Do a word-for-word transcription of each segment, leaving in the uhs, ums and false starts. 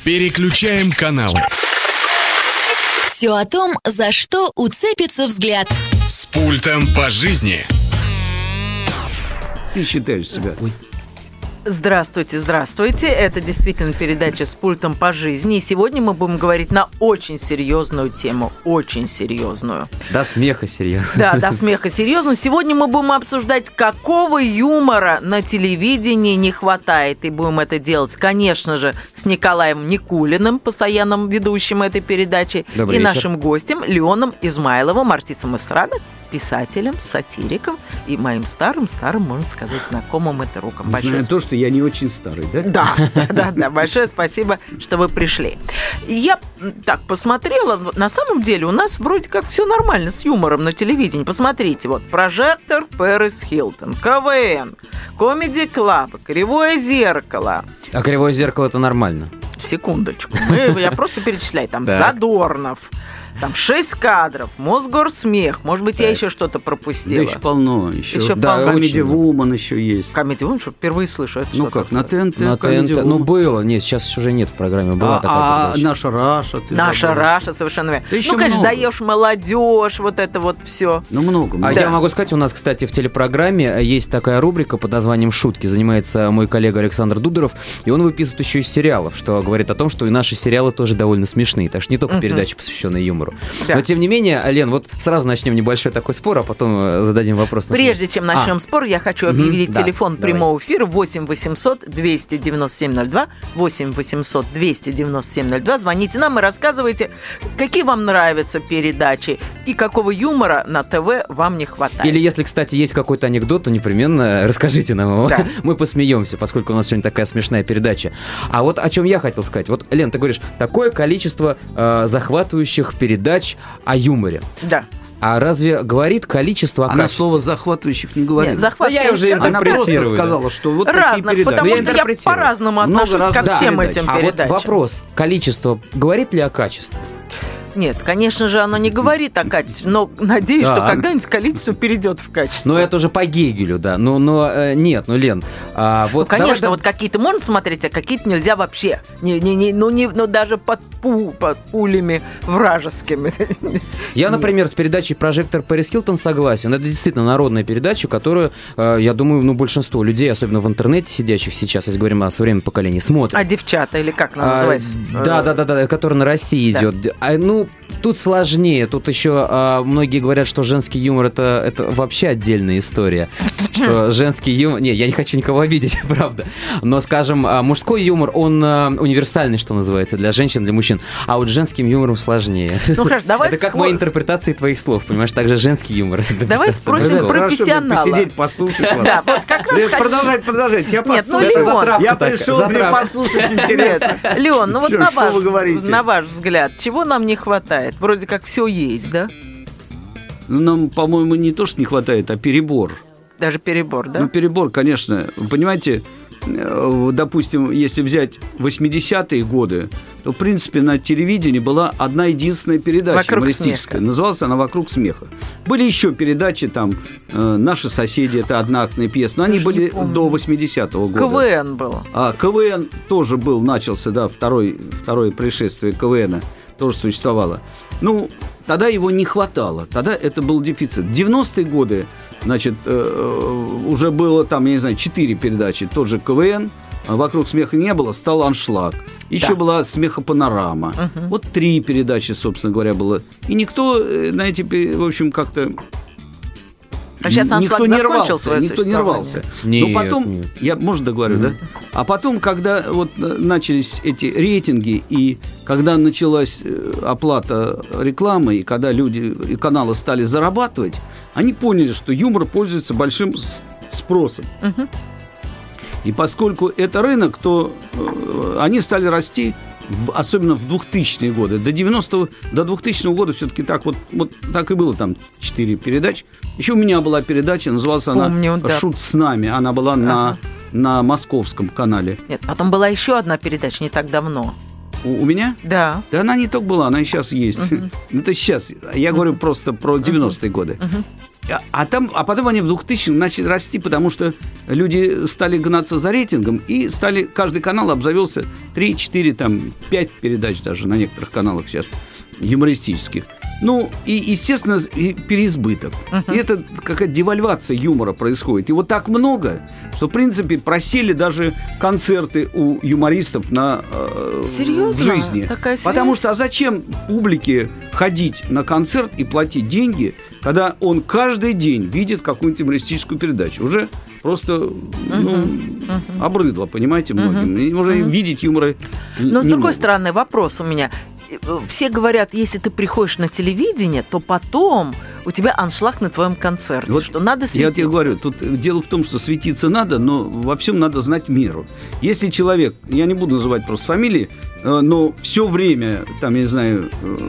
Переключаем каналы. Все о том, за что уцепится взгляд. С пультом по жизни. Ты считаешь себя? Ой. Здравствуйте, здравствуйте. Это действительно передача «С пультом по жизни». И сегодня мы будем говорить на очень серьезную тему. Очень серьезную. До смеха серьезно. Да, до смеха серьезно. Сегодня мы будем обсуждать, какого юмора на телевидении не хватает. И будем это делать, конечно же, с Николаем Никулиным, постоянным ведущим этой передачи, Добрый и вечер. нашим гостем Леоном Измайловым, артистом эстрады, писателем, сатириком и моим старым-старым, можно сказать, знакомым и другом. Несмотря то, что я не очень старый, да? Да, да, да. Большое спасибо, что вы пришли. Я так посмотрела. На самом деле у нас вроде как все нормально с юмором на телевидении. Посмотрите, вот «Прожектор», Пэрис Хилтон, КВН, Comedy Club, «Кривое зеркало». А «Кривое зеркало» — это нормально. Секундочку. Мы, я просто перечисляю. Там Задорнов, там шесть кадров, Мосгорсмех. Может быть, я еще что-то пропустила. Да еще полно. Еще, Еще да, полно. Comedy Woman еще есть. Comedy Woman, что впервые слышу. Это Ну что как, на такое? ТНТ? На Comedy ТНТ, Woman. ну было, нет, сейчас уже нет в программе, была А, такая а передача. наша Раша? Ты Наша забыла? Раша, совершенно верно. Да еще Ну, конечно, много. даешь молодежь, вот это вот все. Ну много. А много. Да. я могу сказать, у нас, кстати, в телепрограмме есть такая рубрика под названием «Шутки». Занимается мой коллега Александр Дудоров, и он выписывает еще из сериалов, что говорит о том, что и наши сериалы тоже довольно смешные. Так что не только Мгм. передачи, посвященные юмору. Да. Но, тем не менее, Лен, вот сразу начнем небольшой такой спор, а потом э, зададим вопрос. на Прежде чем начнем А. спор, я хочу Мгм, объявить да, телефон давай. прямого эфира восемь восемьсот двести девяносто семь ноль два, восемь восемьсот двести девяносто семь ноль два. Звоните нам и рассказывайте, какие вам нравятся передачи и какого юмора на ТВ вам не хватает. Или если, кстати, есть какой-то анекдот, то непременно расскажите нам его. Да. Мы посмеемся, поскольку у нас сегодня такая смешная передача. А вот о чем я хотел сказать. Вот, Лен, ты говоришь, такое количество э, захватывающих передач о юморе. Да. А разве говорит количество о Она качестве? слово захватывающих не говорит. Нет, захватывающих я уже как- Она просто интерпретирую, да. сказала, что вот такие разных, передачи. потому Я что я интерпретирую. по-разному Много отношусь ко разных всем передач. этим А вот передачам. вопрос, количество говорит ли о качестве? Нет, конечно же, оно не говорит о качестве, но надеюсь, Да. что когда-нибудь количество перейдет в качество. Ну, это уже по Гегелю, да. Но, но э, нет, ну, Лен, а, вот Ну, конечно, давай- вот какие-то можно смотреть, а какие-то нельзя вообще. Не, не, не, ну, не, ну, даже под, пу, под пулями вражескими. Я, например, с передачей «Прожектор» Пэрис Хилтон согласен. Это действительно народная передача, которую, э, я думаю, ну, большинство людей, особенно в интернете сидящих сейчас, если говорим о современном поколении, смотрят. А девчата, или как она А, называется? Да, да, да, да, которая на России Да. идет. А, ну, тут сложнее. Тут еще а, многие говорят, что женский юмор это, это вообще отдельная история. Что женский юмор. Не, я не хочу никого обидеть, правда. Но, скажем, а, мужской юмор, он а, универсальный, что называется, для женщин, для мужчин. А вот с женским юмором сложнее. Ну, хорошо, давай Это как спор- мои интерпретации твоих слов, понимаешь? Также женский юмор. Давай интерпретация спросим другого. про- Хорошо, профессионала. посидеть, послушать вас. Да, вот как раз Лен, хочу- Продолжать, продолжать. Я Нет, ну, послушаю. Леон. Затравка Я такая, пришел мне затравка. послушать, интересно. Нет, Леон, ну вот Чё, на что вас, вы говорите? на ваш взгляд, чего нам не хватает? Вроде как все есть, да? Ну, нам, по-моему, не то, что не хватает, а перебор. Даже перебор, да? Ну, перебор, конечно. Вы понимаете, э, допустим, если взять восьмидесятые годы, то, в принципе, на телевидении была одна единственная передача «Вокруг юмористическая. смеха». Называлась она «Вокруг смеха». Были еще передачи, там, э, «Наши соседи», это одноактная пьеса, но они Даже не были помню. до восьмидесятого года. КВН был. А КВН тоже был, начался, да, второй, второе пришествие КВНа тоже существовало. Ну, тогда его не хватало, тогда это был дефицит. В девяностые годы, значит, э, уже было там, я не знаю, четыре передачи, тот же КВН, а «Вокруг смеха» не было, стал «Аншлаг». Еще Да. была «Смехопанорама». Мгм. Вот три передачи, собственно говоря, было. И никто э, на эти, пере- в общем, как-то... А сейчас «Аншлаг» никто не закончил рвался, свое никто не существование? рвался. Нет, Но потом, нет. я, может, договорю, да? А потом, когда вот э, начались эти рейтинги, и когда началась э, оплата рекламы, и когда люди и каналы стали зарабатывать, они поняли, что юмор пользуется большим с- спросом. Мгм. И поскольку это рынок, то э, они стали расти, в- особенно в двухтысячные годы. До девяностого, до двухтысячного года все-таки так вот, вот так и было, там четыре передачи. Еще у меня была передача, называлась Помню, она да. «Шут с нами». Она была на, Ага. на московском канале. Нет, потом была еще одна передача не так давно. У, у меня? Да. Да она не только была, она и сейчас есть. Это сейчас. Я говорю просто про девяностые годы. Мгм. А, а, там, а потом они в двухтысячном начали расти, потому что люди стали гнаться за рейтингом, и стали, каждый канал обзавелся три, четыре, там, пять передач даже на некоторых каналах сейчас юмористических. Ну, и, естественно, и переизбыток. Uh-huh. И это какая-то девальвация юмора происходит. И вот так много, что, в принципе, просели даже концерты у юмористов на, э, в жизни. Такая связь? Потому что, а зачем публике ходить на концерт и платить деньги, когда он каждый день видит какую-нибудь юмористическую передачу? Уже просто uh-huh. ну, uh-huh. обрыдло, понимаете, многим. Uh-huh. И уже uh-huh. видеть юмора не Но, с другой могут. стороны, вопрос у меня. Все говорят, если ты приходишь на телевидение, то потом у тебя аншлаг на твоем концерте, вот что надо светиться. Я тебе говорю, тут дело в том, что светиться надо, но во всем надо знать меру. Если человек, я не буду называть просто фамилии, но все время, там, я не знаю,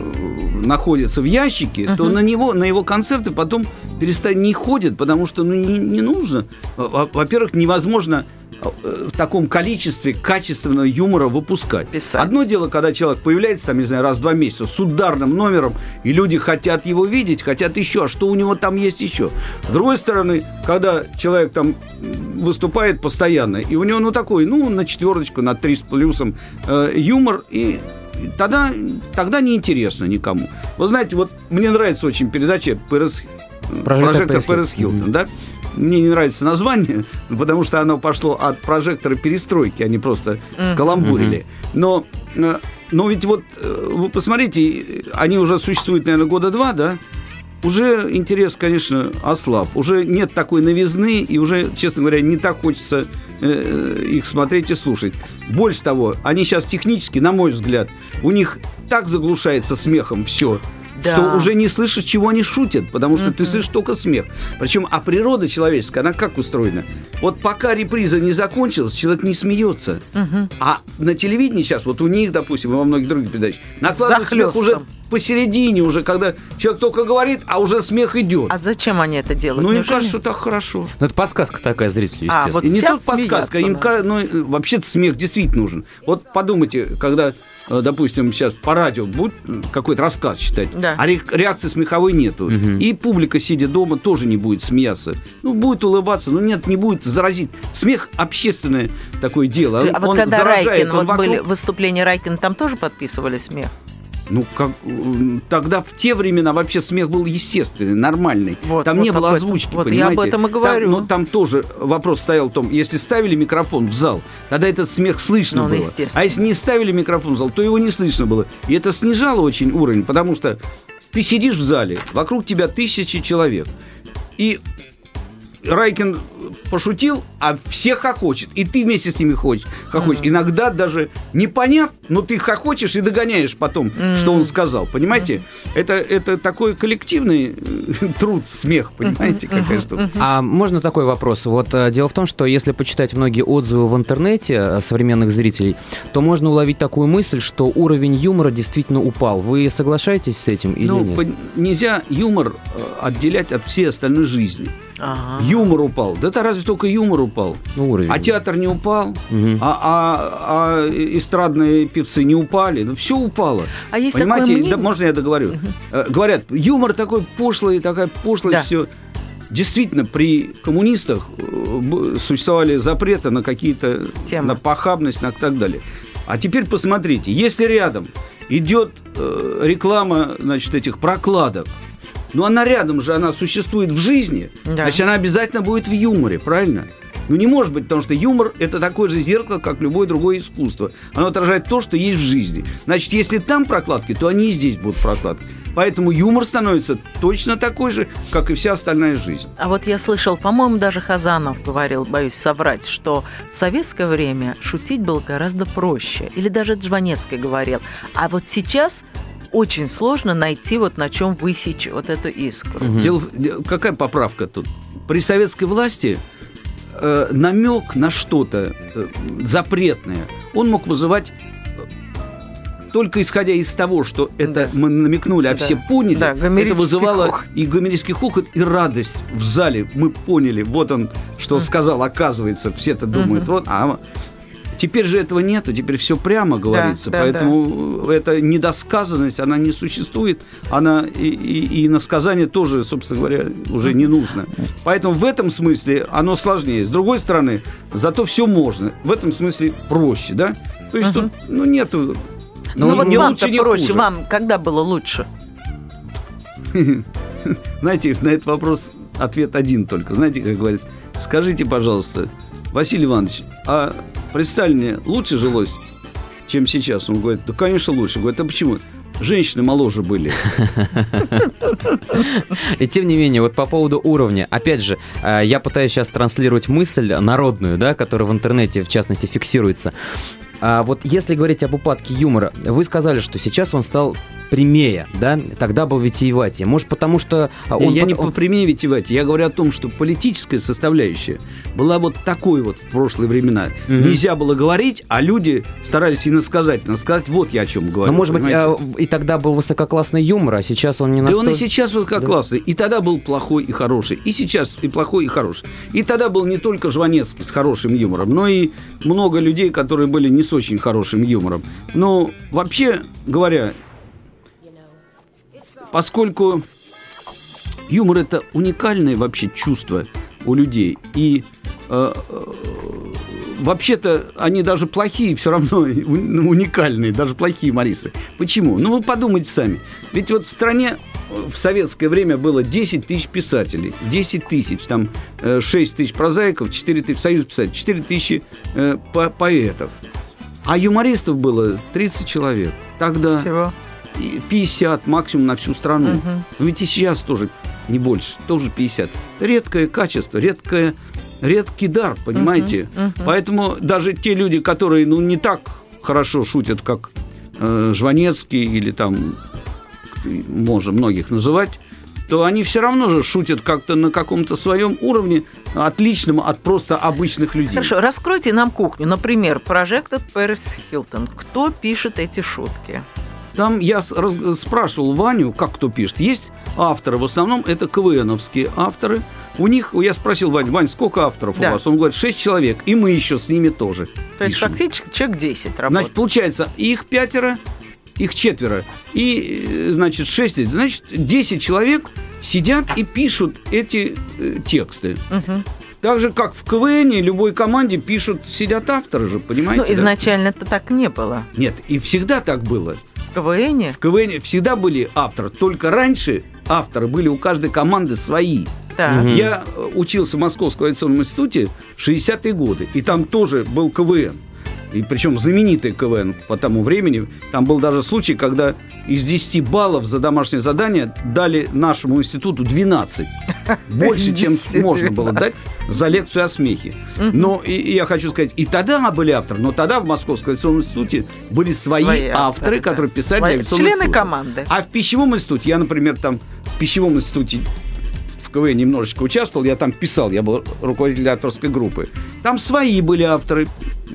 находится в ящике, uh-huh. то на него, на его концерты потом перестать не ходят, потому что ну, не, не нужно. Во-первых, невозможно в таком количестве качественного юмора выпускать. Писать. Одно дело, когда человек появляется, там, не знаю, раз в два месяца с ударным номером, и люди хотят его видеть, хотят еще, а что у него там есть еще. С другой стороны, когда человек там выступает постоянно, и у него, ну, такой, ну, на четверочку, на три с плюсом э, юмор, и тогда, тогда неинтересно никому. Вы знаете, вот мне нравится очень передача «Пэрис», «Прожектор Пэрис Хилтон», да? Мне не нравится название, потому что оно пошло от прожектора перестройки, они просто mm-hmm. скаламбурили. Но, но ведь вот вы посмотрите, они уже существуют, наверное, года два, да? Уже интерес, конечно, ослаб. Уже нет такой новизны, и уже, честно говоря, не так хочется э, их смотреть и слушать. Больше того, они сейчас технически, на мой взгляд, у них так заглушается смехом все, да. что уже не слышишь, чего они шутят, потому что uh-huh. ты слышишь только смех. Причем, а природа человеческая, она как устроена? Вот пока реприза не закончилась, человек не смеется. Uh-huh. А на телевидении сейчас, вот у них, допустим, и во многих других передачах, накладывают смех уже посередине, уже, когда человек только говорит, а уже смех идет. А зачем они это делают? Ну, им Неужели? кажется, что так хорошо. Ну, это подсказка такая зрителю, естественно. А, вот и не сейчас только подсказка, им, ну, вообще-то смех действительно нужен. Вот подумайте, когда, допустим, сейчас по радио будет какой-то рассказ читать, да. а реакции смеховой нету, угу. и публика, сидя дома, тоже не будет смеяться. Ну, будет улыбаться, но нет, не будет заразить. Смех – общественное такое дело. А он вот когда заражает, Райкин, он вот вокруг... были выступления Райкина, там тоже подписывали смех? Ну, как, тогда в те времена вообще смех был естественный, нормальный. Вот, там вот не было озвучки, вот понимаете? Я об этом и говорю. Там, но там тоже вопрос стоял в том, если ставили микрофон в зал, тогда этот смех слышно ну, было. А если не ставили микрофон в зал, то его не слышно было. И это снижало очень уровень, потому что ты сидишь в зале, вокруг тебя тысячи человек. И Райкин пошутил, а все хохочет. И ты вместе с ними хохочешь. хохочешь. Mm-hmm. Иногда даже не поняв, но ты хохочешь и догоняешь потом, mm-hmm. что он сказал. Понимаете? Mm-hmm. Это, это такой коллективный труд, смех. Понимаете, mm-hmm. какая штука. А можно такой вопрос? Вот дело в том, что если почитать многие отзывы в интернете современных зрителей, то можно уловить такую мысль, что уровень юмора действительно упал. Вы соглашаетесь с этим или ну, нет? По- нельзя юмор отделять от всей остальной жизни. Ага. Юмор упал. Да это разве только юмор упал. Ну, уровень. А театр не упал, угу. а, а, а эстрадные певцы не упали. Ну, все упало. А есть понимаете, такое мнение? Да, можно я договорю? Угу. Говорят, юмор такой пошлый, такая пошлая, да. все. Действительно, при коммунистах существовали запреты на какие-то, Тема. на похабность, на так далее. А теперь посмотрите, если рядом идет э, реклама, значит, этих прокладок, но она рядом же, она существует в жизни, да. значит, она обязательно будет в юморе, правильно? Ну, не может быть, потому что юмор – это такое же зеркало, как любое другое искусство. Оно отражает то, что есть в жизни. Значит, если там прокладки, то они и здесь будут прокладки. Поэтому юмор становится точно такой же, как и вся остальная жизнь. А вот я слышал, по-моему, даже Хазанов говорил, боюсь соврать, что в советское время шутить было гораздо проще. Или даже Жванецкий говорил. А вот сейчас очень сложно найти, вот на чем высечь вот эту искру. Угу. Дело, какая поправка тут? При советской власти э, намек на что-то э, запретное, он мог вызывать только исходя из того, что это да. мы намекнули, а да. все поняли, да, это вызывало хох. и гомерический хохот, и радость в зале. Мы поняли, вот он, что uh-huh. сказал, оказывается, все-то думают, uh-huh. вот, а Теперь же этого нету, теперь все прямо говорится, да, поэтому да. эта недосказанность, она не существует, она и, и, и насказание тоже, собственно говоря, уже не нужно. Поэтому в этом смысле оно сложнее. С другой стороны, зато все можно. В этом смысле проще, да? То есть uh-huh. тут, ну, нету... Ну, ну вот не вам-то лучше, не проще, хуже. вам когда было лучше? Знаете, на этот вопрос ответ один только. Знаете, как говорят, скажите, пожалуйста, Василий Иванович, а при Сталине лучше жилось, чем сейчас? Он говорит, да, конечно, лучше. Говорит, а почему? Женщины моложе были. И тем не менее, вот по поводу уровня, опять же, я пытаюсь сейчас транслировать мысль народную, да, которая в интернете, в частности, фиксируется. А вот если говорить об упадке юмора, вы сказали, что сейчас он стал прямее, да? Тогда был витиеватее. Может, потому что... Он я под... не по прямее витиеватее. Я говорю о том, что политическая составляющая была вот такой вот в прошлые времена. Угу. Нельзя было говорить, а люди старались иносказательно сказать, вот я о чем говорю. Ну, может быть, а, и тогда был высококлассный юмор, а сейчас он не настолько... Да он и сейчас высококлассный. Да. И тогда был плохой и хороший. И сейчас и плохой, и хороший. И тогда был не только Жванецкий с хорошим юмором, но и много людей, которые были не с очень хорошим юмором. Но вообще говоря, поскольку юмор – это уникальное вообще чувство у людей, и э, э, вообще-то они даже плохие, все равно уникальные, даже плохие юмористы. Почему? Ну, вы подумайте сами. Ведь вот в стране в советское время было десять тысяч писателей, десять тысяч, там шесть тысяч прозаиков, четыре тысячи в Союз писателей, четыре тысячи э, по- поэтов. А юмористов было тридцать человек. Тогда всего пятьдесят максимум на всю страну. Угу. Но ведь и сейчас тоже не больше, тоже пятьдесят. Редкое качество, редкое, редкий дар, понимаете? Угу. Угу. Поэтому даже те люди, которые ну, не так хорошо шутят, как э, Жванецкий или там, можно многих называть, то они все равно же шутят как-то на каком-то своем уровне, отличном от просто обычных людей. Хорошо, раскройте нам кухню. Например, Projected Paris Hilton. Кто пишет эти шутки? Там я раз- спрашивал Ваню, как кто пишет. Есть авторы, в основном это КВНовские авторы. У них, я спросил Вань, Вань, сколько авторов да. у вас? Он говорит, шесть человек, и мы еще с ними тоже То есть пишем. фактически человек десять работает. Значит, получается, их пятеро, их четверо, и, значит, шесть, значит, десять человек сидят и пишут эти э, тексты. Угу. Так же, как в КВНе, любой команде пишут, сидят авторы же, понимаете? Ну, изначально это так не было. Нет, и всегда так было. В КВНе? В КВНе всегда были авторы, только раньше авторы были у каждой команды свои. Да. Мгм. Я учился в Московском авиационном институте в шестидесятые годы, и там тоже был КВН. И причем знаменитый КВН по тому времени. Там был даже случай, когда из десяти баллов за домашнее задание дали нашему институту двенадцать. Больше, чем можно было дать за лекцию о смехе. Но и, и я хочу сказать, и тогда были авторы, но тогда в Московском авиационном институте были свои, Свои авторы, авторы, да. которые писали Свои для авиационного члены института. команды. А в пищевом институте, я, например, там в пищевом институте в КВН немножечко участвовал, я там писал, я был руководителем авторской группы. Там свои были авторы.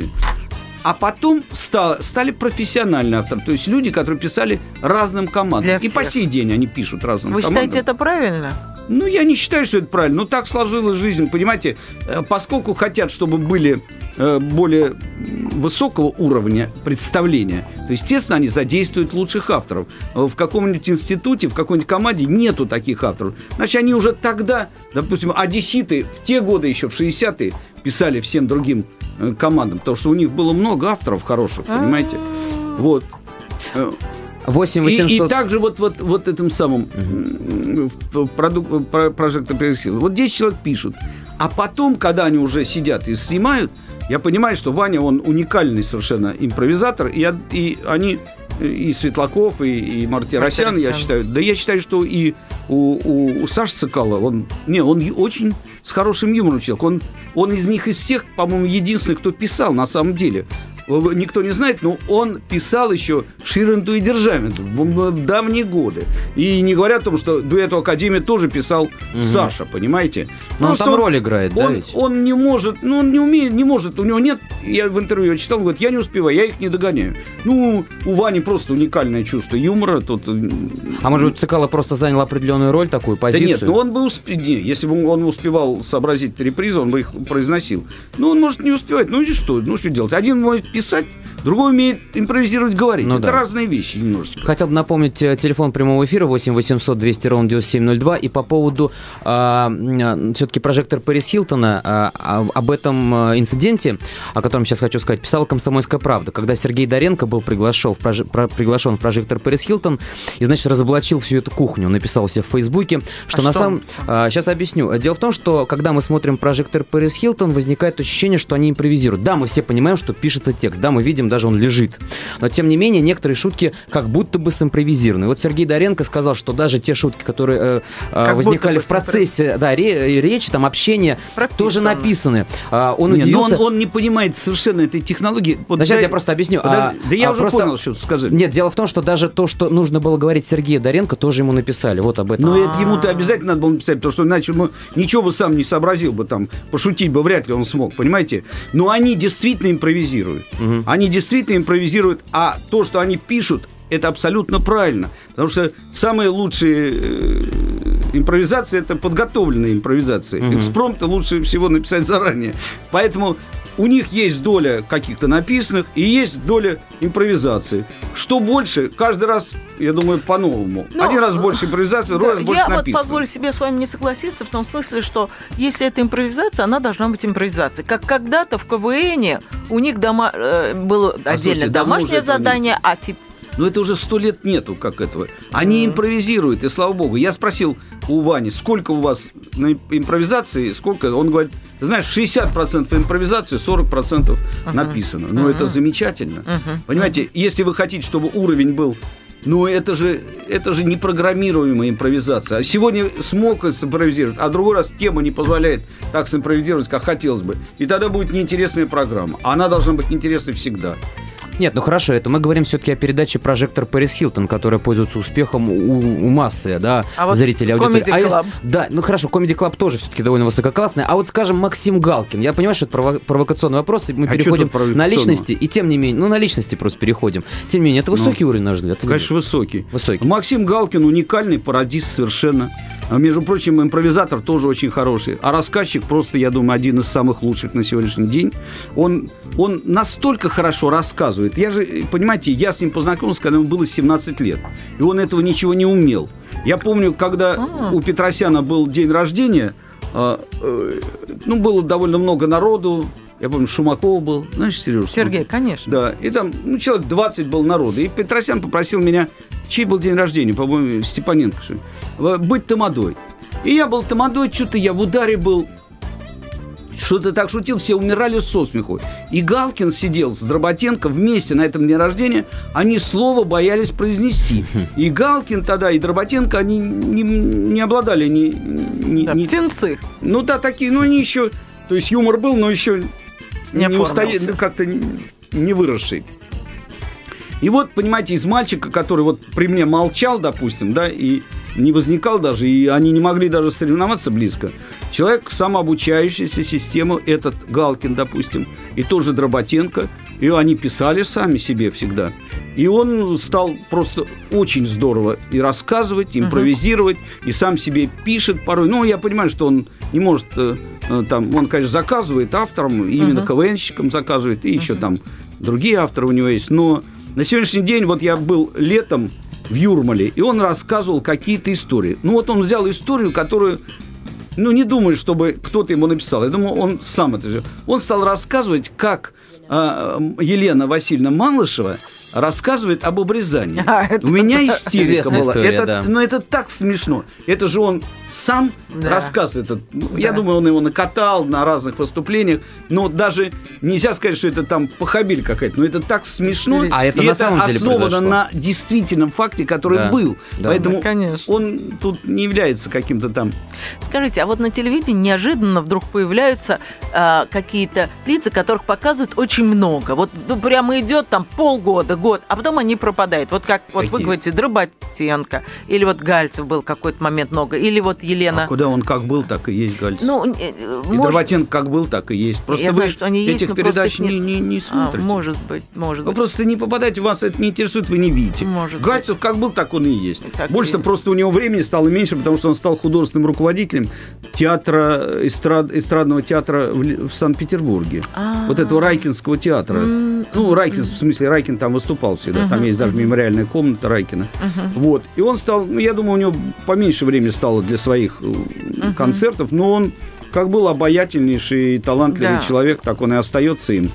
А потом стал, стали профессиональные авторы, то есть люди, которые писали разным командам. Для И всех. по сей день они пишут разным Вы командам. считаете это правильно? Ну, я не считаю, что это правильно. Но так сложилась жизнь, понимаете. Э, Поскольку хотят, чтобы были э, более высокого уровня представления, то, естественно, они задействуют лучших авторов. Э, В каком-нибудь институте, в какой-нибудь команде нету таких авторов. Значит, они уже тогда, допустим, одесситы в те годы еще, в шестидесятые, писали всем другим э, командам, потому что у них было много авторов хороших, понимаете. Вот. Э, восемь И, и восемьсот... также вот, вот, вот этим самым uh-huh. в продукт, про, Projected Paris Hilton. Вот десять человек пишут. А потом, когда они уже сидят и снимают, я понимаю, что Ваня, он уникальный совершенно импровизатор. И, я, и они, и Светлаков, и, и Мартиросян, я считаю. Да я считаю, что и у, у, у Саши Цикала, он, не, он очень с хорошим юмором человек. Он, он из них, из всех, по-моему, единственный, кто писал на самом деле. никто не знает, но он писал еще Ширинту и Державину в давние годы. И не говоря о том, что дуэту Академия тоже писал угу. Саша, понимаете? Но он там роль играет, он, да ведь? Он не может, ну он не умеет, не может, у него нет, я в интервью читал, он говорит, я не успеваю, я их не догоняю. Ну, у Вани просто уникальное чувство юмора. Тут... А может быть, Цикало просто занял определенную роль, такую позицию? Да нет, ну он бы успел, если бы он успевал сообразить репризу, он бы их произносил. Ну, он может не успевать, ну и что, ну что делать? Один может писать, другой умеет импровизировать, говорить. Ну, это да. разные вещи немножечко. Хотел бы напомнить телефон прямого эфира восемь восемьсот двести ровно девяносто семь ноль два. И по поводу э, все-таки прожектор Пэрис Хилтона, э, об этом инциденте, о котором сейчас хочу сказать, писала «Комсомольская правда», когда Сергей Доренко был приглашен в, прож... приглашен в прожектор Пэрис Хилтон и, значит, разоблачил всю эту кухню. Он написал себе в Фейсбуке, что а на самом... Э, сейчас объясню. Дело в том, что когда мы смотрим прожектор Пэрис Хилтон, возникает ощущение, что они импровизируют. Да, мы все понимаем, что пишется текст, да, мы видим, даже он лежит. Но, тем не менее, некоторые шутки как будто бы симпровизированы. Вот Сергей Доренко сказал, что даже те шутки, которые э, возникали в процессе да, ре- речи, там, общения, прописаны. Тоже написаны. А, он Нет, удивился... он, он не понимает совершенно этой технологии. Вот да, сейчас дай... я просто объясню. Подожди, а, да я а уже просто... понял, что ты сказать. Нет, дело в том, что даже то, что нужно было говорить Сергею Доренко, тоже ему написали. Вот об этом. Но это ему-то обязательно надо было написать, потому что иначе мы ничего бы сам не сообразил бы там, пошутить бы вряд ли он смог, понимаете? Но они действительно импровизируют. Угу. Они действительно импровизируют, а то, что они пишут, это абсолютно правильно. Потому что самые лучшие э, импровизации – это подготовленные импровизации. Угу. Экспромты лучше всего написать заранее. Поэтому у них есть доля каких-то написанных и есть доля импровизации. Что больше, каждый раз, я думаю, по-новому. Но, Один раз больше импровизации, другой да, раз больше написано. Я вот позволю себе с вами не согласиться в том смысле, что если это импровизация, она должна быть импровизацией. Как когда-то в КВНе у них дома, э, было а отдельно слушайте, домашнее задание, а теперь... Но это уже сто лет нету, как этого. Они mm-hmm. импровизируют, и слава богу. Я спросил у Вани, сколько у вас на импровизации, сколько? Он говорит, знаешь, шестьдесят процентов импровизации, сорок процентов uh-huh. написано. Ну, uh-huh. это замечательно. Uh-huh. Понимаете, uh-huh. если вы хотите, чтобы уровень был... Ну, это же, это же непрограммируемая импровизация. А сегодня смог симпровизировать, а другой раз тема не позволяет так симпровизировать, как хотелось бы. И тогда будет неинтересная программа. Она должна быть интересной всегда. Нет, ну хорошо, это мы говорим все-таки о передаче «Прожектор Пэрис Хилтон», которая пользуется успехом у, у массы, да, а вот зрителей, аудитории. А если, да, ну хорошо, Comedy Club тоже все-таки довольно высококлассный. А вот, скажем, Максим Галкин, я понимаю, что это прово- провокационный вопрос, и мы а переходим на личности, и тем не менее, ну на личности просто переходим. Тем не менее, это высокий ну, уровень, на наш взгляд. Конечно, высокий. высокий. Максим Галкин уникальный пародист совершенно. А, между прочим, импровизатор тоже очень хороший. А рассказчик просто, я думаю, один из самых лучших на сегодняшний день. Он, он настолько хорошо рассказывает. Я же, понимаете, я с ним познакомился, когда ему было семнадцать лет. И он этого ничего не умел. Я помню, когда А-а-а. у Петросяна был день рождения, э, э, ну, было довольно много народу. Я помню, Шумакова был, знаешь, Сережа? Сергей, конечно. Да, и там, ну, человек двадцать был народу. И Петросян попросил меня, чей был день рождения, по-моему, Степаненко, что ли, быть тамадой. И я был тамадой, что-то я в ударе был. Что-то так шутил, все умирали со смеху. И Галкин сидел с Дроботенко вместе на этом дне рождения, они слова боялись произнести. И Галкин тогда, и Дроботенко, они не, не обладали ни... ни, да, ни птенцы. Ну да, такие, ну они еще... То есть юмор был, но еще... Не, не устояли, ну, как-то не, не выросший. И вот, понимаете, из мальчика, который вот при мне молчал, допустим, да, и не возникал даже, и они не могли даже соревноваться близко, человек самообучающийся систему, этот Галкин, допустим, и тоже Дроботенко, и они писали сами себе всегда. И он стал просто очень здорово и рассказывать, и импровизировать, uh-huh. и сам себе пишет порой. Ну, я понимаю, что он не может, э, там, он, конечно, заказывает авторам, именно uh-huh. КВНщикам заказывает, и uh-huh. еще там другие авторы у него есть. Но на сегодняшний день, вот я был летом в Юрмале, и он рассказывал какие-то истории. Ну, вот он взял историю, которую, ну, не думаю, чтобы кто-то ему написал. Я думаю, он сам это же. Он стал рассказывать, как э, Елена Васильевна Малышева рассказывает об обрезании. А, это- У меня истерика Известная была. история, это, да. Ну, это так смешно. Это же он сам Да. рассказывает. Это, ну, Я Да. думаю, он его накатал на разных выступлениях. Но даже нельзя сказать, что это там похабель какая-то. Но это так смешно. А это и на это самом деле основано произошло. на действительном факте, который Да. был. Да. Поэтому Да, конечно. он тут не является каким-то там... Скажите, а вот на телевидении неожиданно вдруг появляются а, какие-то лица, которых показывают очень много. Вот ну, прямо идет там полгода, год, а потом они пропадают. Вот как вот вы Какие? говорите, Дроботенко, или вот Гальцев был какой-то момент много, или вот Елена. А куда он как был, так и есть, Гальцев. Ну, э, э, И может- Дроботенко как был, так и есть. Просто Я вы знаю, что они есть, этих но просто передач их нет. не, не, не А, смотрите. может быть, может Вы быть. просто не попадаете, вас это не интересует, вы не видите. Может Гальцев как был, так он и есть. Так и Больше-то есть. просто у него времени стало меньше, потому что он стал художественным руководителем театра, эстрад- эстрадного театра в, Ли- в Санкт-Петербурге. А. Вот этого Райкинского театра. Ну, Райкин, в смысле, Райкин там выступал всегда. Там есть даже мемориальная комната Райкина. Вот. И он стал, ну, я думаю, у него поменьше времени стало для своих э, концертов, но он как был обаятельнейший и талантливый Да. человек, так он и остается им.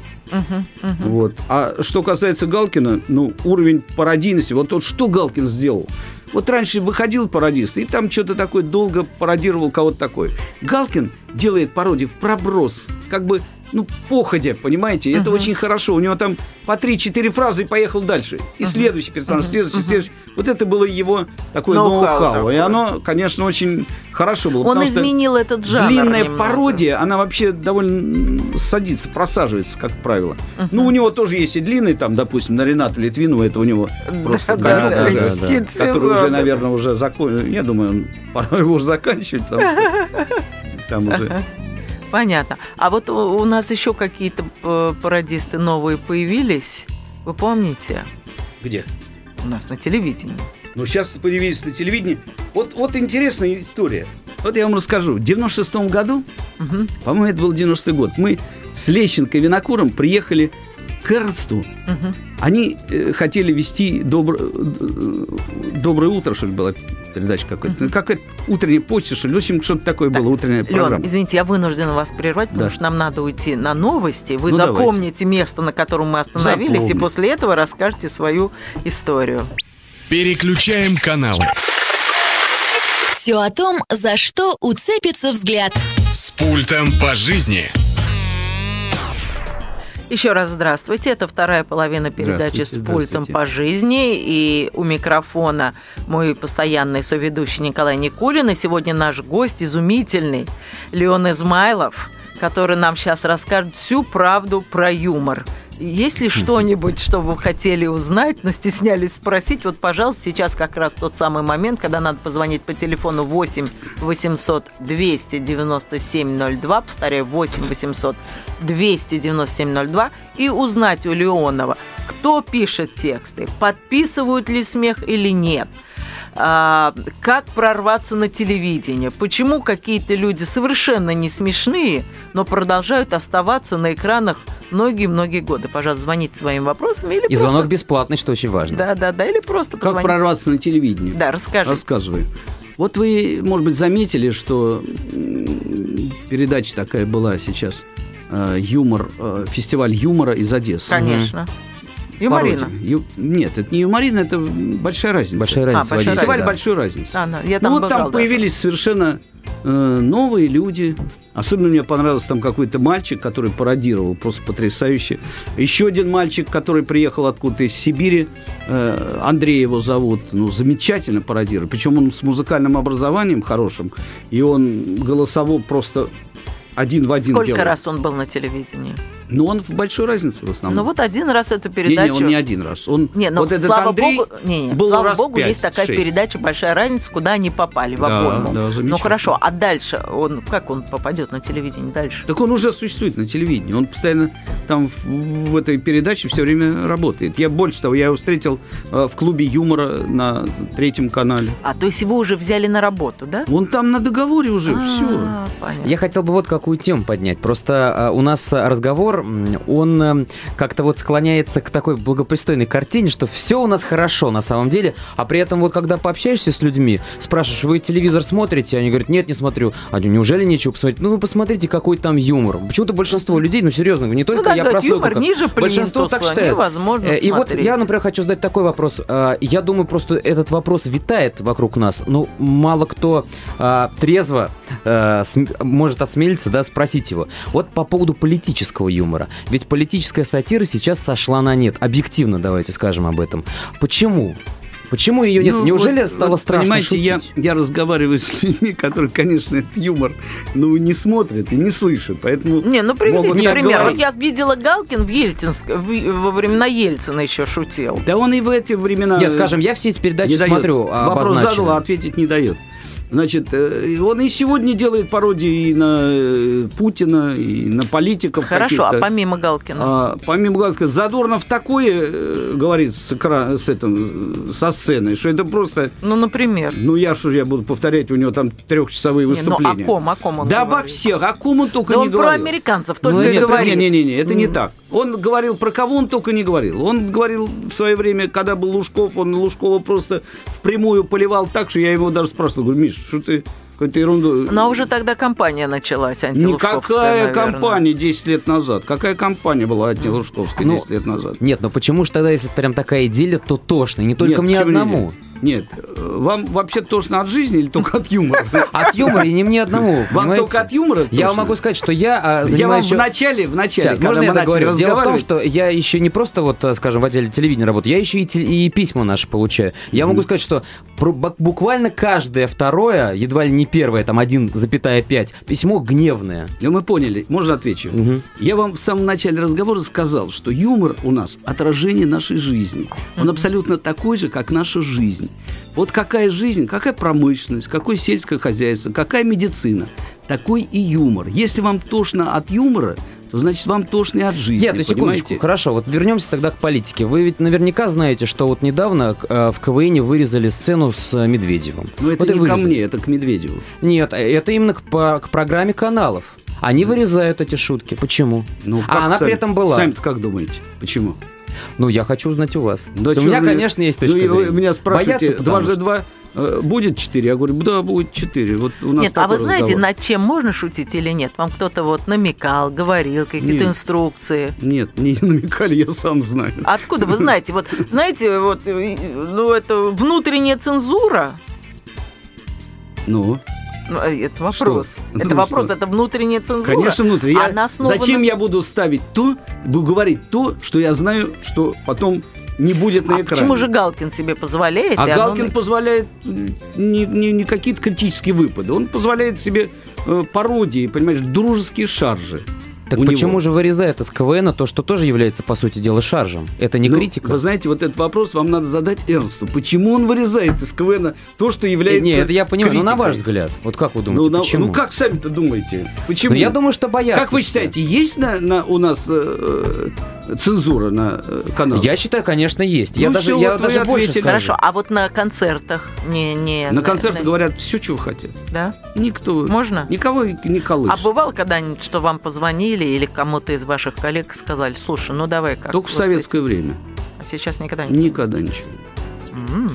Вот. А что касается Галкина, ну, уровень пародийности, вот, вот что Галкин сделал? Вот раньше выходил пародист, и там что-то такое долго пародировал кого-то такое. Галкин делает пародию в проброс, как бы, ну, походя, понимаете? Это очень хорошо. У него там по три-четыре фразы и поехал дальше. И следующий персонаж, следующий, следующий. Вот это было его такое Ноу-хау ноу-хау. такое. И оно, конечно, очень хорошо было. Он потому что изменил этот жанр длинная немного. пародия, она вообще довольно м, садится, просаживается, как правило. Ну, у него тоже есть и длинный, там, допустим, на Ренату Литвину, это у него просто Да, конек да, уже, да, да. Хит который уже, сезона. наверное, уже закончил. Я думаю, он- пора его уже заканчивать, потому что там уже... Понятно. А вот у, у нас еще какие-то э, пародисты новые появились. Вы помните? Где? У нас на телевидении. Ну, сейчас появились на телевидении. Вот, вот интересная история. Вот я вам расскажу. В девяносто шестом году, Мгм. по-моему, это был девяностый год, мы с Лещенко и Винокуром приехали к Эрнсту. Мгм. Они э, хотели вести добр- э, «Доброе утро», что ли, была передача какая-то. Какая-то утренняя почта, что ли. В общем, что-то такое было, утренняя программа. Лен, извините, я вынуждена вас прервать, потому Да. что нам надо уйти на новости. Вы Ну, давайте. запомните место, на котором мы остановились, и Запомню. после этого расскажете свою историю. Переключаем каналы. Все о том, за что уцепится взгляд. С пультом по жизни. Еще раз здравствуйте. Это вторая половина передачи «С Здравствуйте, пультом здравствуйте. по жизни». И у микрофона мой постоянный соведущий Николай Никулин. И сегодня наш гость изумительный Леон Измайлов, который нам сейчас расскажет всю правду про юмор. Есть ли что-нибудь, что вы хотели узнать, но стеснялись спросить? Вот, пожалуйста, сейчас как раз тот самый момент, когда надо позвонить по телефону восемь восемьсот двести девяносто семь ноль два, повторяю, восемь восемьсот двести девяносто семь ноль два, и узнать у Леонова, кто пишет тексты, подписывают ли смех или нет. А, как прорваться на телевидение, почему какие-то люди совершенно не смешные, но продолжают оставаться на экранах многие-многие годы. Пожалуйста, звоните своими вопросами или И просто... звонок бесплатный, что очень важно. Да, да, да, или просто Как позвоните. прорваться на телевидении? Да, расскажите. Рассказываю. Вот вы, может быть, заметили, что м, передача такая была сейчас, э, юмор, э, фестиваль юмора из Одессы. Конечно. Юморина. Пародия. Ю- Нет, это не юморина, это большая разница. Большая разница. большая в Одессе, Фестиваль да. большой разницы. А, да, я Ну там вот бывал там даже. появились совершенно э, новые люди. Особенно мне понравился там какой-то мальчик, который пародировал, просто потрясающе. Еще один мальчик, который приехал откуда-то из Сибири, э, Андрей его зовут, ну, замечательно пародирует. Причем он с музыкальным образованием хорошим, и он голосово просто один в один Сколько делает. раз он был на телевидении? Но он в большой разнице в основном. Ну вот один раз эту Не, передачу... не, он не один раз. Он, Не, ну вот этот слава Андрей богу, не, не, был слава раз богу, пять, есть такая шесть. передача «Большая разница», куда они попали, в Да, обойму. да, замечательно. Ну хорошо, а дальше он как он попадет на телевидение дальше? Так он уже существует на телевидении. Он постоянно там в, в этой передаче все время работает. Я больше того, я его встретил э, в клубе юмора на третьем канале. А то есть его уже взяли на работу, да? Он там на договоре уже, все. А, понятно. Я хотел бы вот какую тему поднять. Просто а, у нас а, разговор юмор, он э, как-то вот склоняется к такой благопристойной картине, что все у нас хорошо на самом деле, а при этом вот когда пообщаешься с людьми, спрашиваешь, вы телевизор смотрите? Они говорят, нет, не смотрю. А неужели нечего посмотреть? Ну, вы посмотрите, какой там юмор. Почему-то большинство людей, ну, серьезно, не только ну, я да, прослойку, юмор как, ниже большинство так считает. Невозможно И смотреть. вот я, например, хочу задать такой вопрос. Я думаю, просто этот вопрос витает вокруг нас. Ну, мало кто а, трезво а, см- может осмелиться, да, спросить его. Вот по поводу политического юмора. Ведь политическая сатира сейчас сошла на нет. Объективно давайте скажем об этом. Почему? Почему ее нет? Ну, Неужели вот, стало вот, страшно понимаете, шутить? я, я разговариваю с людьми, которые, конечно, этот юмор ну, не смотрят и не слышат, поэтому... Не, ну приведите могут так пример. Вот говорить. я видела Галкин в Ельцинск, в- во времена Ельцина еще шутил. Да он и в эти времена... Нет, скажем, я все эти передачи не дает. смотрю Вопрос обозначенные. задал, а ответить не дает. Значит, э, он и сегодня делает пародии и на э, Путина, и на политиков. Хорошо, а каких-то. помимо Галкина? А, помимо Галкина, Задорнов такое э, говорит с, экра... с этим, со сцены, что это просто... Ну, например. Ну, я что же я буду повторять, у него там трехчасовые Не, выступления. ну, о ком, о ком он Да говорит? обо всех, о ком он только Да не он про говорил. американцев Ну, только и нет, говорит. Не-не-не, это не так. Он говорил, про кого он только не говорил. Он говорил в свое время, когда был Лужков, он Лужкова просто впрямую поливал так, что я его даже спрашивал, говорю, Миш, что ты какую-то ерунду... Ну, а уже тогда кампания началась антилужковская, Никакая наверное. кампания десять лет назад. Какая кампания была антилужковская Ну, десять лет назад? Нет, но почему же тогда, если прям такая идиллия, то тошно? И не только Нет, мне почему одному. Нет, вам вообще тошно от жизни или только от юмора? От юмора и не мне одному. Вам понимаете? только от юмора Я тошно? могу сказать, что я а, Я вам занимаюсь в еще... начале, в начале, Сейчас, когда можно мы я начали договорю? Дело в том, разговаривать... что я еще не просто вот, скажем, в отделе телевидения работаю, я еще и, те- и письма наши получаю. Я могу сказать, что про- бу- буквально каждое второе, едва ли не первое, там один целых пять, письмо гневное. Ну, мы поняли, можно отвечу. Мгм. Я вам в самом начале разговора сказал, что юмор у нас отражение нашей жизни. Он абсолютно такой же, как наша жизнь. Вот какая жизнь, какая промышленность, какое сельское хозяйство, какая медицина, такой и юмор. Если вам тошно от юмора, то значит вам тошно и от жизни. Нет, ну секундочку, понимаете? хорошо, вот вернемся тогда к политике. Вы ведь наверняка знаете, что вот недавно э, в КВН вырезали сцену с э, Медведевым. Но это вот и не ко вырезали. мне, это к Медведеву. Нет, это именно к, по- к программе каналов. Они вырезают эти шутки. Почему? Ну, как а она сами- при этом была. Сами-то как думаете? Почему? Ну, я хочу узнать у вас. Да у чё меня, вы- конечно, есть точка ну, и вы зрения. меня спрашиваете, Боятся, потому дважды что- два э, будет четыре? Я говорю, да, будет четыре. Вот у нас Нет, а такой вы знаете, разговор. над чем можно шутить или нет? Вам кто-то вот намекал, говорил, какие-то Нет. инструкции. Нет, мне не намекали, я сам знаю. Откуда вы знаете? Вот, знаете, вот, э, ну, это внутренняя цензура. Ну, Ну, это вопрос. Что? Это Ну, вопрос, что? это внутренняя цензура. конечно, внутри. Я- Она основана- Зачем я буду ставить то, буду говорить то, что я знаю, что потом не будет на А экране? почему же Галкин себе позволяет? А и оно- Галкин позволяет м, не, не- не какие-то критические выпады. Он позволяет себе э, пародии, понимаешь, дружеские шаржи. Так у почему него. же вырезает из КВН то, что тоже является, по сути дела, шаржем? Это не Ну, критика? Вы знаете, вот этот вопрос вам надо задать Эрнсту. Почему он вырезает из КВН то, что Э, является Не, это я понимаю, но на критикой? ваш взгляд, вот как вы Ну, думаете, на- почему? ну, как сами-то думаете? Почему? Ну, я думаю, что боятся. Как вы все. считаете, есть на, на- у нас э, э, цензура на э, канале? Я считаю, конечно, есть. Я Ну, даже, всё, я вот вы даже больше ответили. скажу. Хорошо, а вот на концертах не... не На концертах на- говорят все, чего хотят. Да? Никто. Можно? Никого не колышет. А бывало когда-нибудь, что вам позвонили или кому-то из ваших коллег сказали, слушай, ну давай как Только в советское время. А сейчас никогда не... Никогда ничего. М.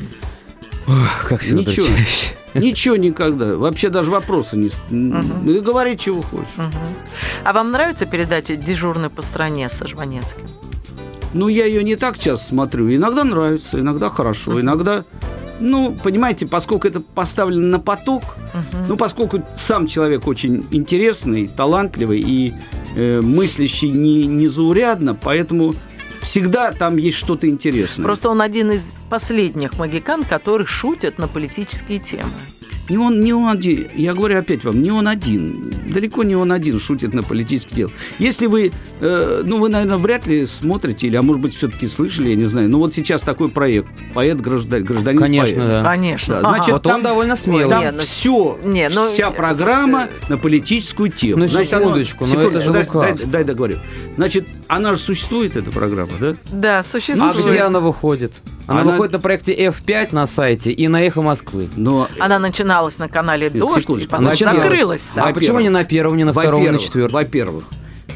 Ох, как все Ничего. Ничего никогда. Вообще даже вопроса не... с- Ну, говори, чего хочешь. Мгм. А вам нравится передача «Дежурный по стране» со Жванецким? Ну, я ее не так часто смотрю. Иногда нравится, иногда хорошо, иногда... Ну, понимаете, поскольку это поставлено на поток, ну, поскольку сам человек очень интересный, талантливый и э, мыслящий не, незаурядно, поэтому всегда там есть что-то интересное. Просто он один из последних магикан, которые шутят на политические темы. Не он, не он один, я говорю опять вам, не он один, далеко не он один шутит на политические дела. Если вы, э, ну, вы, наверное, вряд ли смотрите, или, а может быть, все-таки слышали, я не знаю, но вот сейчас такой проект «Поэт-гражданин», гражданин Конечно, поэт. да. Конечно. Да, Ага. значит, Вот он довольно смелый. Там Не, ну, все, не, ну, вся э, программа знаете, на политическую тему. Ну, Значит, оно- секундочку, но это же дай, лукавство. дай, дай договорю. Значит, она же существует, эта программа, да? Да, А существует. где она выходит? Она, Она- выходит на проекте эф пять на сайте и на «Эхо Москвы». Но Она начиналась на канале Нет, «Дождь», и секундочку. потом Начиналась. закрылась. А Да. Во-первых, почему не на первом, не на втором, не на во-первых, четвертом? Во-первых,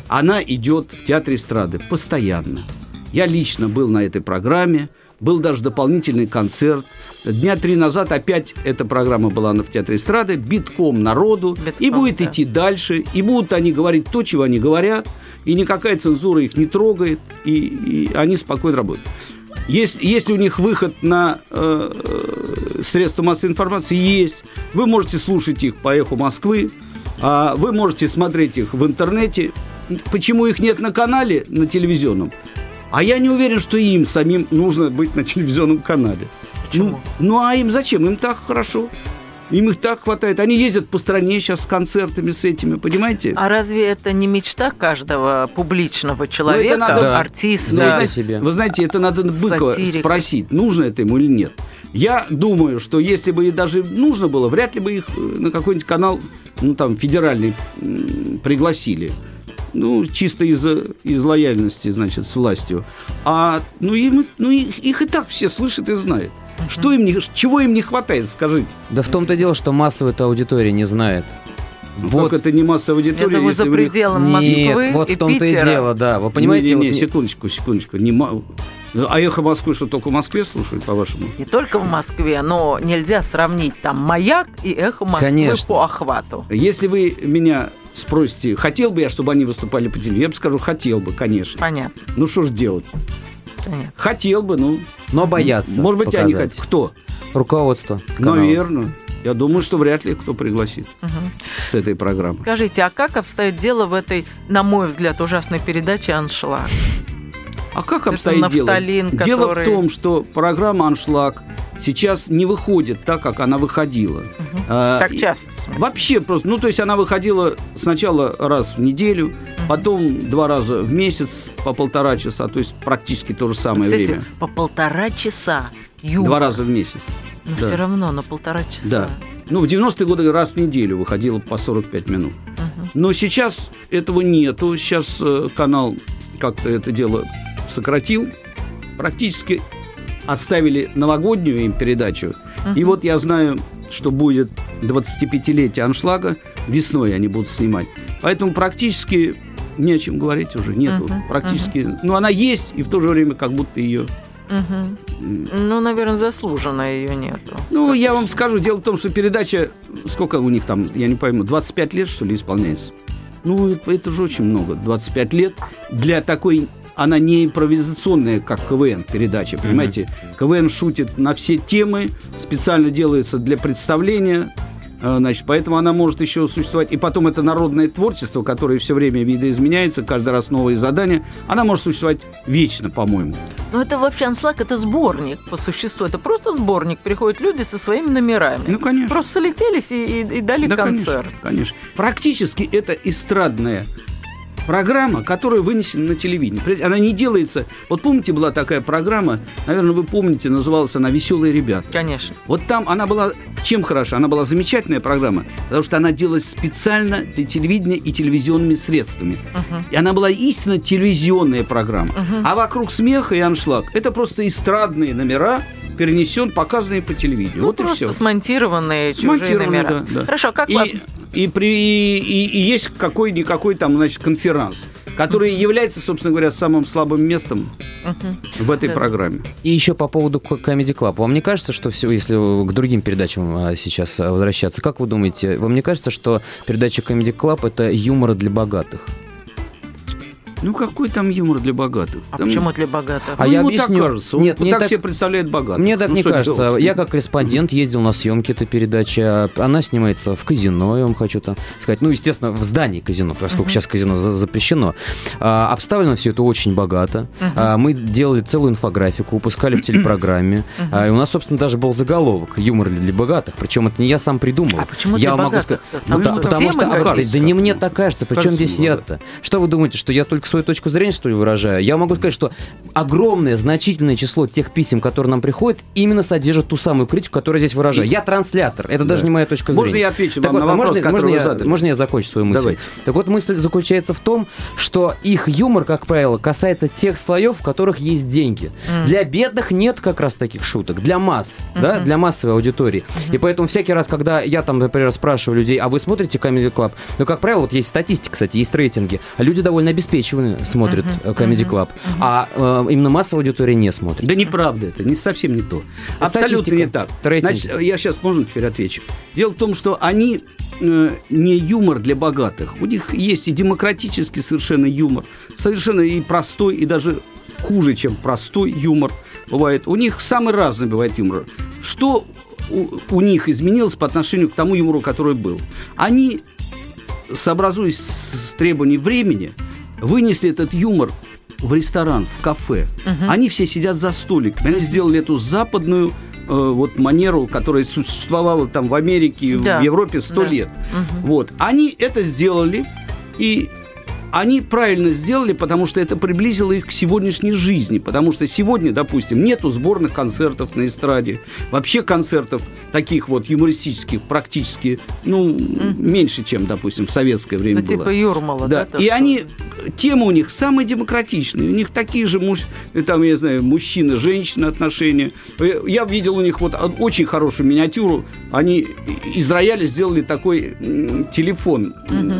она идет в Театре эстрады постоянно. Я лично был на этой программе, был даже дополнительный концерт. Дня три назад опять эта программа была в Театре эстрады, битком народу, битком, и будет да. идти дальше, и будут они говорить то, чего они говорят, и никакая цензура их не трогает, и, и они спокойно работают. Если, если у них выход на э, средства массовой информации, есть. Вы можете слушать их по «Эху Москвы», а вы можете смотреть их в интернете. Почему их нет на канале, на телевизионном? А я не уверен, что им самим нужно быть на телевизионном канале. Почему? Ну, ну а им зачем? Им так хорошо. Им их так хватает. Они ездят по стране сейчас с концертами, с этими, понимаете? А разве это не мечта каждого публичного человека, надо, да. артиста? Знаете себе. Вы знаете, это надо Быкова Сатирика. спросить, нужно это ему или нет. Я думаю, что если бы и даже нужно было, вряд ли бы их на какой-нибудь канал, ну там, федеральный пригласили. Ну, чисто из-за из лояльности, значит, с властью. А, ну, им, ну их, их и так все слышат и знают. Uh-huh. Что им не, чего им не хватает, скажите? Да в том-то дело, что массовая-то аудитория не знает. Вот. Как это не массовая аудитория? Я думаю, за пределами Москвы Москвы вот и в том-то Питера. и дело, да. Вы понимаете? Не, не, не, вот... секундочку, секундочку. Не... А «Эхо Москвы» что, только в Москве слушают, по-вашему? Не только в Москве, но нельзя сравнить там «Маяк» и «Эхо Москвы» Конечно. по охвату. Если вы меня спросите, хотел бы я, чтобы они выступали по телевизору, я бы скажу, хотел бы, конечно. Понятно. Ну, что ж делать? Понятно. Хотел бы, ну... Но боятся Может быть, показать. они хотят. Кто? Руководство канала. Наверное. Я думаю, что вряд ли кто пригласит Угу. с этой программы. Скажите, а как обстоит дело в этой, на мой взгляд, ужасной передаче «Аншлаг»? А как Это обстоит дело? нафталин, Дело который... в том, что программа «Аншлаг» сейчас не выходит так, как она выходила. Угу. А, Как часто, в смысле? Вообще просто, ну, то есть она выходила сначала раз в неделю, uh-huh. потом два раза в месяц по полтора часа, то есть практически то же самое Кстати, время. по полтора часа. Юмор. Два раза в месяц. Но да. все равно на полтора часа. Да. Ну, в девяностые годы раз в неделю выходила по сорок пять минут. Uh-huh. Но сейчас этого нету. Сейчас э, канал как-то это дело сократил. Практически оставили новогоднюю им передачу. Uh-huh. И вот я знаю, что будет двадцатипятилетие «Аншлага». Весной они будут снимать. Поэтому практически не о чем говорить уже. Нету. Uh-huh. Практически. Uh-huh. Ну, она есть, и в то же время как будто ее... Угу. Ну, наверное, заслуженно ее нету. Ну, как я вам скажу, дело в том, что передача, сколько у них там, я не пойму, двадцать пять лет, что ли, исполняется? Ну, это, это же очень много, двадцать пять лет для такой, она не импровизационная, как КВН передача, понимаете? Mm-hmm. КВН шутит на все темы, специально делается для представления, значит, поэтому она может еще существовать. И потом это народное творчество, которое все время видоизменяется, каждый раз новые задания, она может существовать вечно, по-моему. Ну, это вообще «Аншлаг» — это сборник по существу. Это просто сборник. Приходят люди со своими номерами. Ну, конечно. Просто солетелись и, и, и дали да, концерт. Конечно, конечно. Практически это эстрадная программа, которая вынесена на телевидение. Она не делается... Вот помните, была такая программа, наверное, вы помните, называлась она «Веселые ребята». Конечно. Вот там она была... Чем хороша? Она была замечательная программа, потому что она делалась специально для телевидения и телевизионными средствами. Uh-huh. И она была истинно телевизионная программа. Uh-huh. А «Вокруг смеха» и «Аншлаг» — это просто эстрадные номера, перенесен, показанные по телевидению. Ну, вот просто и все. смонтированные чужие Смонтированные, номера. да, да. Хорошо, как и, вам... и, при, и, и есть какой-никакой там, значит, конферанс, который uh-huh. является, собственно говоря, самым слабым местом uh-huh. в этой да. программе. И еще по поводу Comedy Club. Вам не кажется, что все, если к другим передачам сейчас возвращаться, как вы думаете, вам не кажется, что передача Comedy Club — это юмор для богатых? Ну, какой там юмор для богатых? А там... почему для богатых? А ну, я ему объясню. так кажется. Нет, Он мне так, так себе представляет богатых. Мне так ну, не кажется. Делать? Я как корреспондент ездил на съемки этой передачи. Она снимается в казино, я вам хочу там сказать. Ну, естественно, в здании казино, поскольку uh-huh. сейчас казино запрещено. А, обставлено все это очень богато. Uh-huh. А, мы делали целую инфографику, выпускали в телепрограмме. Uh-huh. А, и у нас, собственно, даже был заголовок «Юмор для богатых». Причем это не я сам придумал. А почему я для могу богатых? сказать, Там ну, что, потому что, темы а, да, да не мне так кажется. Причем Кажется, здесь я-то? Что вы думаете, что я только свою точку зрения, что ли, выражаю. Я могу сказать, что огромное, значительное число тех писем, которые нам приходят, именно содержат ту самую критику, которую я здесь выражаю. Я транслятор, это да. даже не моя точка зрения. Можно я отвечу так вам вот, на вопрос, можно, который можно вы я, задали? Можно я закончу свою мысль? Давайте. Так вот, мысль заключается в том, что их юмор, как правило, касается тех слоев, в которых есть деньги. Mm. Для бедных нет как раз таких шуток, для масс, mm-hmm. да, для массовой аудитории. Mm-hmm. И поэтому всякий раз, когда я там, например, спрашиваю людей, а вы смотрите Comedy Club? Ну, как правило, вот есть статистика, кстати, есть рейтинги, а люди довольно обеспеченные смотрят uh-huh, Comedy Club, uh-huh. а э, именно массовая аудитория не смотрит. Да неправда это, не совсем не то. Абсолютно статистика, не так. Значит, я сейчас, можно теперь отвечу? Дело в том, что они э, не юмор для богатых. У них есть и демократический совершенно юмор, совершенно и простой, и даже хуже, чем простой юмор бывает. У них самый разный бывает юмор. Что у, у них изменилось по отношению к тому юмору, который был? Они, сообразуясь с требованием времени, вынесли этот юмор в ресторан, в кафе. Uh-huh. Они все сидят за столиками. Они сделали эту западную э, вот манеру, которая существовала там в Америке, да. в Европе сто да. лет. Uh-huh. Вот. Они это сделали, и они правильно сделали, потому что это приблизило их к сегодняшней жизни. Потому что сегодня, допустим, нету сборных концертов на эстраде. Вообще концертов таких вот юмористических практически, ну, mm-hmm. меньше, чем, допустим, в советское время ну, было. Типа Юрмала, да? да? И что? Они, темы у них самые демократичные. У них такие же, муж, там, я знаю, мужчина-женщина отношения. Я видел у них вот очень хорошую миниатюру. Они из рояля сделали такой телефон.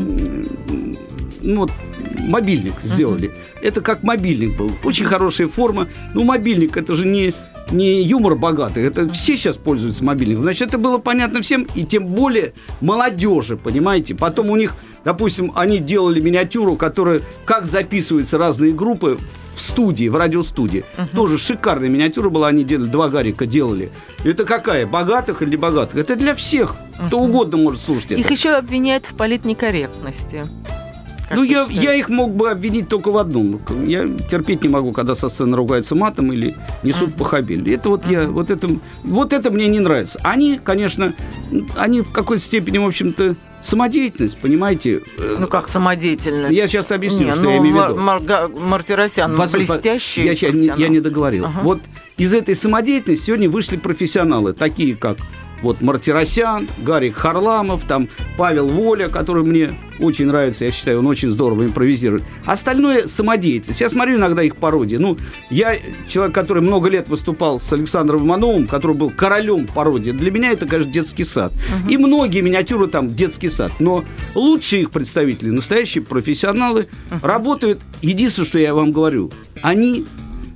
Mm-hmm. Ну, вот, мобильник сделали. Uh-huh. Это как мобильник был. Очень хорошая форма. Ну, мобильник, это же не, не юмор богатый. Это все сейчас пользуются мобильником. Значит, это было понятно всем, и тем более молодежи, понимаете. Потом у них, допустим, они делали миниатюру, которая, как записываются разные группы в студии, в радиостудии. Uh-huh. Тоже шикарная миниатюра была, они делали, два Гарика делали. Это какая? Богатых или богатых? Это для всех. Uh-huh. Кто угодно может слушать это. Их еще обвиняют в политнекорректности. Как ну, я, я их мог бы обвинить только в одном. Я терпеть не могу, когда со сцены ругаются матом или несут uh-huh. похабель. Это вот uh-huh. я, вот это, вот это мне не нравится. Они, конечно, они в какой-то степени, в общем-то, самодеятельность, понимаете? Ну, как самодеятельность? Я сейчас объясню, не, что ну, я имею в виду. Мар- Мартиросян Вас, блестящий. Я, я, я не договорил. Uh-huh. Вот из этой самодеятельности сегодня вышли профессионалы, такие как вот Мартиросян, Гарик Харламов, там Павел Воля, который мне очень нравится, я считаю, он очень здорово импровизирует. Остальное самодеятельность. Я смотрю иногда их пародии. Ну, я человек, который много лет выступал с Александром Ивановым, который был королем пародии. Для меня это, конечно, детский сад. Uh-huh. И многие миниатюры там детский сад. Но лучшие их представители, настоящие профессионалы, uh-huh. работают. Единственное, что я вам говорю, они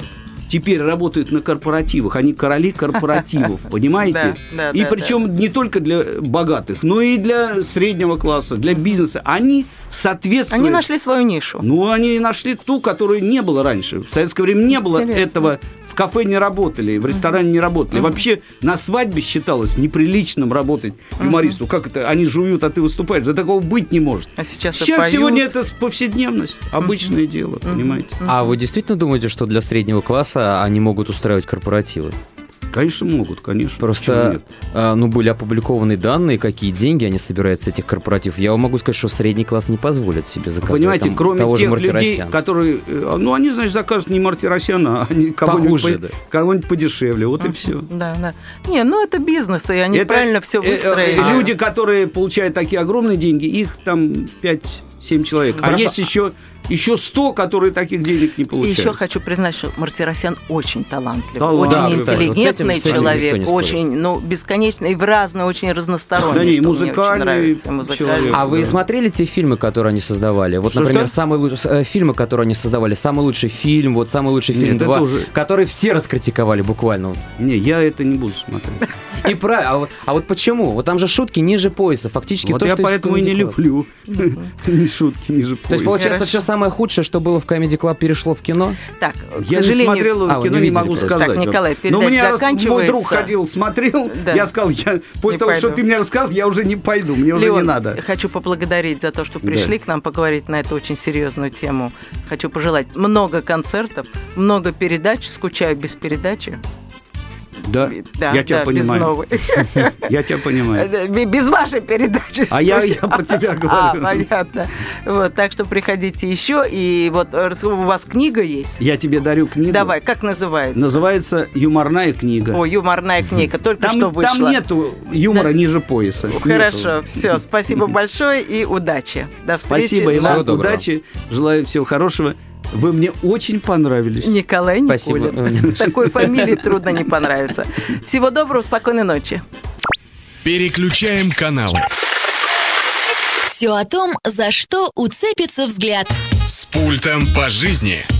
теперь работают на корпоративах. Они короли корпоративов, понимаете? Да, да, и да, причем да. не только для богатых, но и для среднего класса, для бизнеса. Они соответствуют... Они нашли свою нишу. Ну, они нашли ту, которой не было раньше. В советское время не было Интересно. этого. В кафе не работали, в ресторане не работали. Uh-huh. Вообще на свадьбе считалось неприличным работать юмористу. Uh-huh. Как это? Они жуют, а ты выступаешь. Да такого быть не может. А сейчас Сейчас сегодня это повседневность. Обычное uh-huh. дело, uh-huh. понимаете? Uh-huh. А вы действительно думаете, что для среднего класса они могут устраивать корпоративы? Конечно, могут, конечно. Просто, ну, были опубликованы данные, какие деньги они собирают с этих корпоративов. Я вам могу сказать, что средний класс не позволит себе заказать. Понимаете, там, кроме того тех же людей, которые... Ну, они, значит, закажут не Мартиросяна, а они кого-нибудь, Похуже, по, да. кого-нибудь подешевле. Вот uh-huh. и все. Да, да. Не, ну, это бизнес, и они это, правильно все выстроили. А люди, которые получают такие огромные деньги, их там пять-семь человек. Хорошо. А есть еще... Еще сто, которые таких денег не получают. И еще хочу признать, что Мартиросян очень талантливый, да, очень да, интеллигентный вот с этим, человек, с этим очень, ну, бесконечный и в разные, очень разносторонний. Да, не, что музыкальный, мне очень нравится, музыкальный. человек. А вы смотрели те фильмы, которые они создавали? Вот, что, например, что? самые лучшие э, фильмы, которые они создавали, самый лучший фильм, вот самый лучший фильм Нет, два, уже... который все раскритиковали буквально. Не, я это не буду смотреть. И правильно. А вот, а вот почему? Вот там же шутки ниже пояса, фактически вот то, я что поэтому и не люблю. Ни шутки ниже пояса. То есть, получается, все самое худшее, что было в Comedy Club, перешло в кино? Так, к я сожалению... не смотрел а, кино, не, не могу просто. сказать. Так, Николай, но передача мне заканчивается. Мой друг ходил, смотрел, да. я сказал, я, после не того, пойду. что ты мне рассказал, я уже не пойду, мне Леон, уже не надо. Хочу поблагодарить за то, что пришли да. к нам поговорить на эту очень серьезную тему. Хочу пожелать много концертов, много передач, скучаю без передачи. Да, Да, я тебя да, понимаю. без новой. Я тебя понимаю. Э, Без вашей передачи. А я, я про тебя А, говорю. понятно. Вот, так что приходите еще. И вот э, у вас книга есть? Я тебе дарю книгу. Давай, как называется? Называется «Юморная книга». О, юморная книга, только Там, что вышла. там нету юмора Да. ниже пояса. Хорошо, Нету. все, спасибо большое и удачи. До встречи. Спасибо, и Всего вам доброго. удачи. Желаю всего хорошего. Вы мне очень понравились. Николай Спасибо. Никулин. С такой фамилией трудно не понравиться. Всего доброго, спокойной ночи. Переключаем каналы. Все о том, за что уцепится взгляд. С пультом по жизни.